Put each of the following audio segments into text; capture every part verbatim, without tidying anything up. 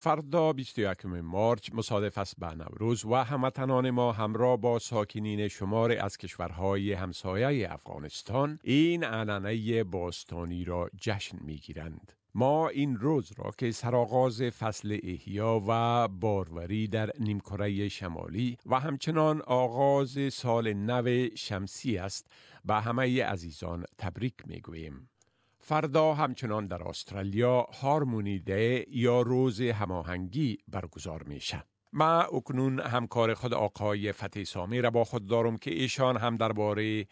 فردا بیست و یکم مارچ مصادف است به نوروز و هموطنان ما همراه با ساکنین شمار از کشورهای همسایه افغانستان این عنعنه باستانی را جشن می‌گیرند. ما این روز را که سرآغاز فصل احیا و باروری در نیمکره شمالی و همچنان آغاز سال نو شمسی است به همه عزیزان تبریک می‌گوییم. فردا همچنان در استرالیا هارمونی دی یا روز هماهنگی برگزار میشه. ما اکنون همکار خود آقای فتحی سامی را با خود دارم که ایشان هم درباره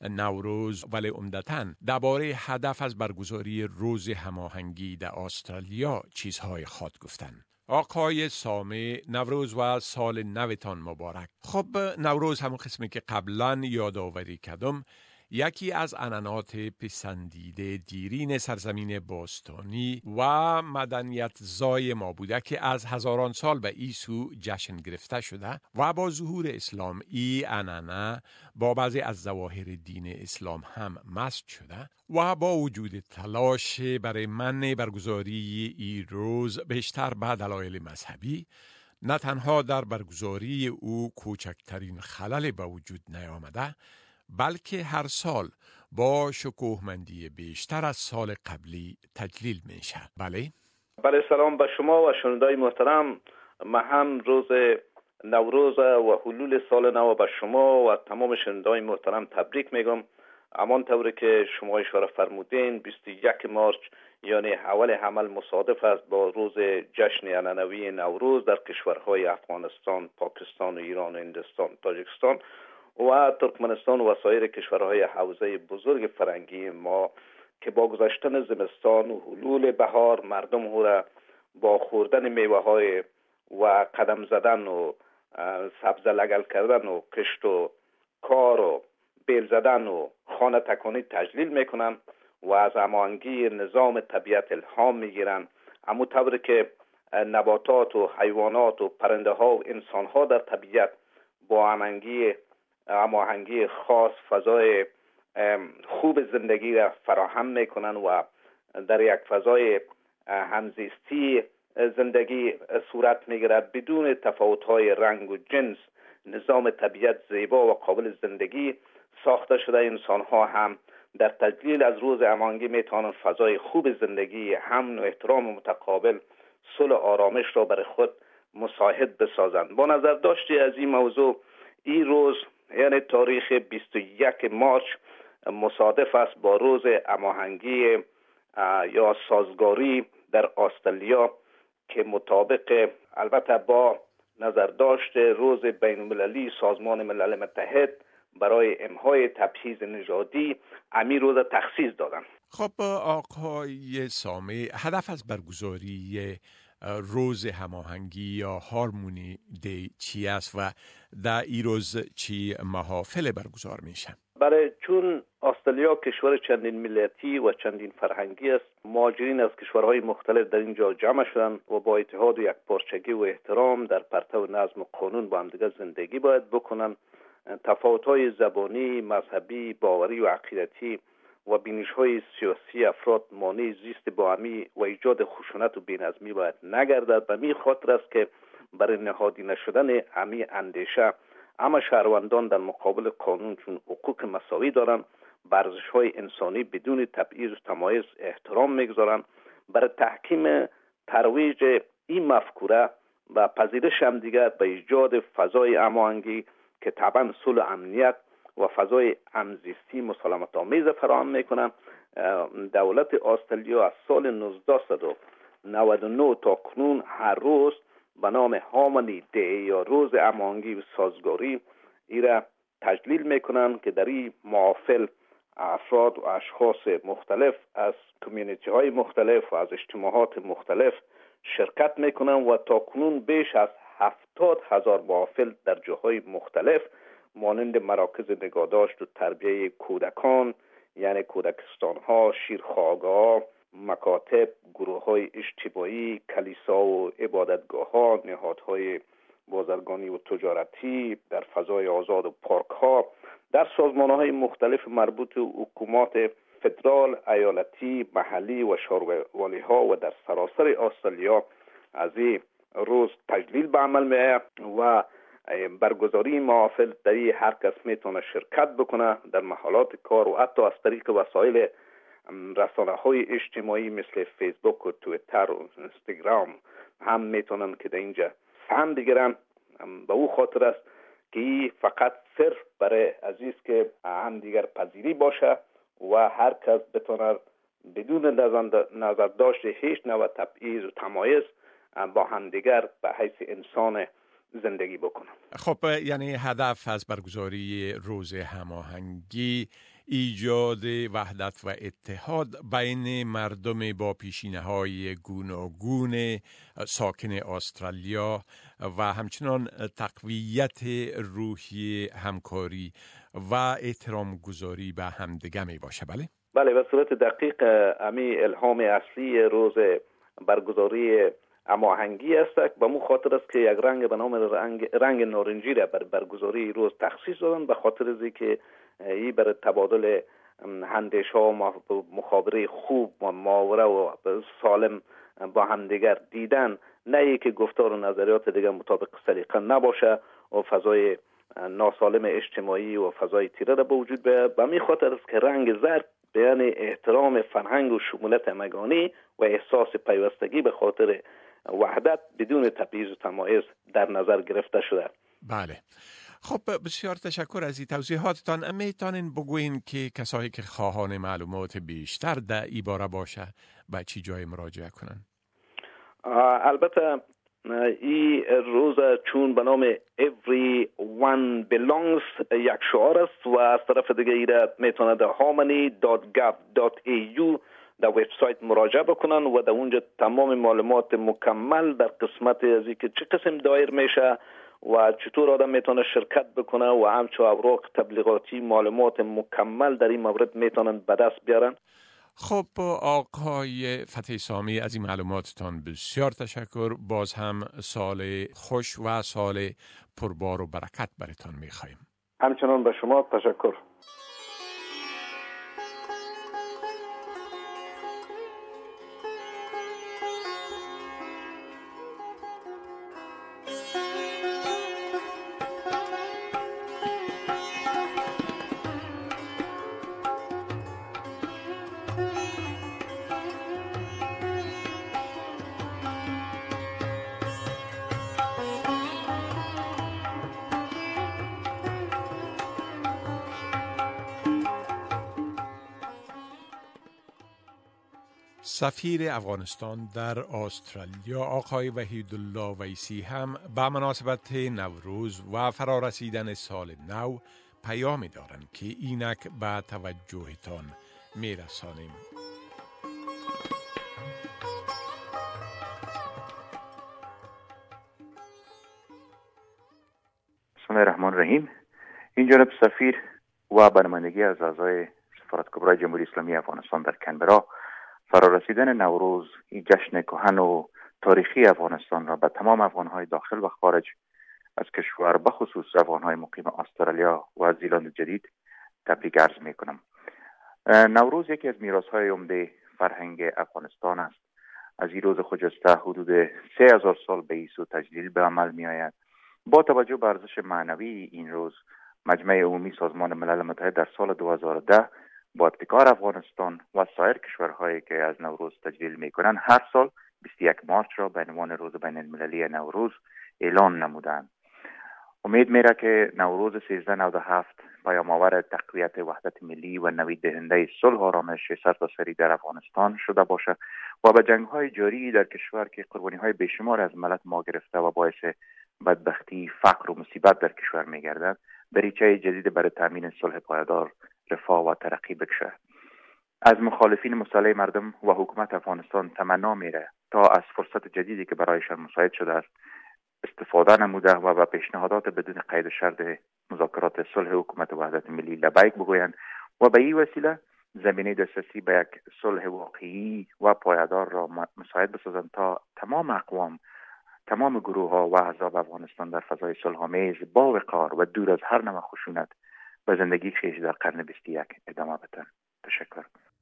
نوروز ولی عمدتاً درباره هدف از برگزاری روز هماهنگی در استرالیا چیزهای خود گفتن. آقای سامی، نوروز و سال نوتان مبارک. خب نوروز همون قسمی که قبلا یادآوری کردم یکی از عنعنات پسندیده دیرین سرزمین باستانی و مدنیت زای ما بوده که از هزاران سال به این سو جشن گرفته شده و با ظهور اسلام این عنعنه با بعضی از ظواهر دین اسلام هم مسخ شده و با وجود تلاش برای منع برگزاری این روز بیشتر به دلایل مذهبی، نه تنها در برگزاری او کوچکترین خلل به وجود نیامده، بلکه هر سال با شکوهمندی بیشتر از سال قبلی تجلیل میشه. بله؟ بله، سلام به شما و شنوندای محترم. من هم روز نوروز و حلول سال نو به شما و تمام شنوندای محترم تبریک میگم. همان طوری که شما اشاره فرمودین بیست و یک مارچ یعنی اول حمل مصادف است با روز جشن عنعنوی نوروز در کشورهای افغانستان، پاکستان و ایران و هندوستان، تاجیکستان و ترکمنستان و سایر کشورهای حوزه بزرگ فرنگی ما که با گذشتن زمستان و حلول بهار مردم او را با خوردن میوه های و قدم زدن و سبزه لگل کردن و کشت و کار و بیل زدن و خانه تکانی تجلیل میکنن و از هماهنگی نظام طبیعت الهام میگیرن، اما طوری که نباتات و حیوانات و پرنده ها و انسان ها در طبیعت با هماهنگی هماهنگی خاص فضای خوب زندگی را فراهم میکنن و در یک فضای همزیستی زندگی صورت میگیرد بدون تفاوت‌های رنگ و جنس. نظام طبیعت زیبا و قابل زندگی ساخته شده. انسان‌ها هم در تجلیل از روز هماهنگی میتوانند فضای خوب زندگی، امن و احترام متقابل، صلح و آرامش را برای خود مساعد بسازند. با نظر داشتی از این موضوع، این روز یعنی تاریخ بیست و یک مارچ مصادف است با روز هماهنگی یا سازگاری در استرالیا که مطابق البته با نظر داشت روز بین المللی سازمان ملل متحد برای امحای تبعیض نژادی امی روز تخصیص دادن. خب آقای سامی، هدف از برگزاری روز هماهنگی یا هارمونی دی چی است و در این روز چی محافل برگزار میشه؟ برای چون استرالیا کشور چندین ملیتی و چندین فرهنگی است، مهاجرین از کشورهای مختلف در اینجا جمع شدن و با اتحاد و یکپارچگی و احترام در پرتو نظم و قانون با همدیگر زندگی باید بکنن. تفاوت‌های زبانی، مذهبی، باوری و عقیدتی و بینش‌های سیاسی افراد مانع زیست باهمی و ایجاد خشونت و بی‌نظمی باید نگردد. به می خاطر است که برای نهادی نشدن امی اندیشه اما شهروندان در مقابل قانون چون حقوق مساوی دارند، به ارزش‌های انسانی بدون تبعیض و تمایز احترام می‌گذارند. برای تحکیم ترویج این مفکوره و پذیرش هم دیگر به ایجاد فضای هماهنگی که طبعا صلح و امنیت و فضای همزیستی مسالمت آمیز فراهم میکنن، دولت استرالیا از سال نوزده نود و نه تا کنون هر روز به نام هارمونی دی یا روز هماهنگی و سازگاری ایرا تجلیل میکنن که در این محافل افراد و اشخاص مختلف از کمیونیتی های مختلف و از اجتماعات مختلف شرکت میکنن و تا کنون بیش از هفتاد هزار محافل در جاهای مختلف مانند مراکز نگهداشت و تربیه کودکان یعنی کودکستان ها، شیرخوارگاه، مکاتب، گروه های اجتماعی، کلیسا و عبادتگاه ها، نهادهای بازرگانی و تجارتی، در فضای آزاد و پارک ها، در سازمان های مختلف مربوط به حکومات فدرال، ایالتی، محلی و شهروالی ها و در سراسر استرالیا از این روز تجلیل به عمل میآید و برگزاری محافل در این هر کس میتونه شرکت بکنه در محلات کار و حتی از طریق وسایل رسانه های اجتماعی مثل فیسبوک و تویتر و اینستاگرام هم میتونن که در اینجا سهم بگیرن. به او خاطر است که این فقط صرف برای عزیز که هم دیگر پذیری باشه و هر کس بتونه بدون نظر داشت هیچ نوع تبعیض و تمایز با همدیگر به حیث انسان زندگی بکنه. خب یعنی هدف از برگزاری روز هماهنگی ایجاد وحدت و اتحاد بین مردم با پیشینه‌های گوناگون ساکن استرالیا و همچنان تقویت روحی همکاری و احترام گذاری به همدیگه می باشه. بله؟ بله، به صورت دقیق امی الهام اصلی روز برگزاری هماهنگی است. به مو خاطر است که یک رنگ به نام رنگ, رنگ نارنجی را بر برگزاری روز تخصیص دادن، به خاطر از که این برای تبادل اندیشه ها و مخابره خوب و محاوره و سالم با همدیگر دیدن، نه ای که گفتار و نظریات دیگر مطابق سلیقه نباشه و فضای ناسالم اجتماعی و فضای تیره را به وجود بیاید. به می خاطر است که رنگ زرد بیان احترام فرهنگ و شمولیت همگانی و احساس پیوستگی به خاطر وحدت بدون تبعیض و تمایز در نظر گرفته شده. بله. خب بسیار تشکر از این توضیحاتتان. میتونین بگوین که کسایی که خواهان معلومات بیشتر در این باره باشه به چی جای مراجعه کنن؟ البته این روز چون به نام Everyone Belongs یک شعار است و از طرف دیگه ایره میتونه در harmony dot gov dot a u در وبسایت مراجعه بکنن و در اونجا تمام معلومات مکمل در قسمت از اینکه چه قسم دایر میشه و چطور آدم میتونه شرکت بکنه و همچو اوراق تبلیغاتی معلومات مکمل در این مورد میتونن به دست بیارن. خب آقای فتحی سامی، از این معلوماتتان بسیار تشکر. باز هم سال خوش و سال پربار و برکت براتان میخوایم. همچنان به شما تشکر. سفیر افغانستان در استرالیا آقای وحیدالله ویسی هم به مناسبت نوروز و فرارسیدن سال نو پیامی دارند که اینک به توجهتان میرسانیم. بسم الله الرحمن الرحیم. این جانب سفیر و به نمایندگی از اعضای سفارت کبرای جمهوری اسلامی افغانستان در کانبرا فرارسیدن نوروز، این جشن کهن و تاریخی افغانستان را به تمام افغانهای داخل و خارج از کشور به خصوص افغانهای مقیم استرالیا و زیلند جدید تبریک عرض می کنم. نوروز یکی از میراث‌های عمده فرهنگ افغانستان است. از این روز خجسته حدود سه هزار سال به این سو تجلیل به عمل می آید. با توجه به ارزش معنوی این روز، مجمع عمومی سازمان ملل متحد در سال دو هزار و ده با ابتکار افغانستان و سایر کشورهایی که از نوروز تجلیل می کنند هر سال بیست و یک مارچ را به عنوان روز بین المللی نوروز اعلان نمودند. امید میره که نوروز سیزده نود و هفت پیام‌آور تقویت وحدت ملی و نوید دهنده صلح و آرامش سرتاسری در افغانستان شده باشد و به جنگ‌های جاری در کشور که قربانی‌های بیشمار از ملت ما گرفته و باعث بدبختی، فقر و مصیبت در کشور می‌گردد، دریچه جدید برای تامین صلح پایدار، رفاه و ترقی بکشه. از مخالفین مسلح مردم و حکومت افغانستان تمنا میره تا از فرصت جدیدی که برایشان مساعد شده است استفاده نموده و به پیشنهادات بدون قید و شرط مذاکرات صلح حکومت وحدت ملی لبیک بگویند و به این وسیله زمینه دسترسی به یک صلح واقعی و پایدار را مساعد بسازند تا تمام اقوام، تمام گروه ها و احزاب افغانستان در فضای صلح‌آمیز با وقار و دور از هر نوع خشونت به زندگی خویش در قرن بیست و یک ادامه بدهند. تشکر.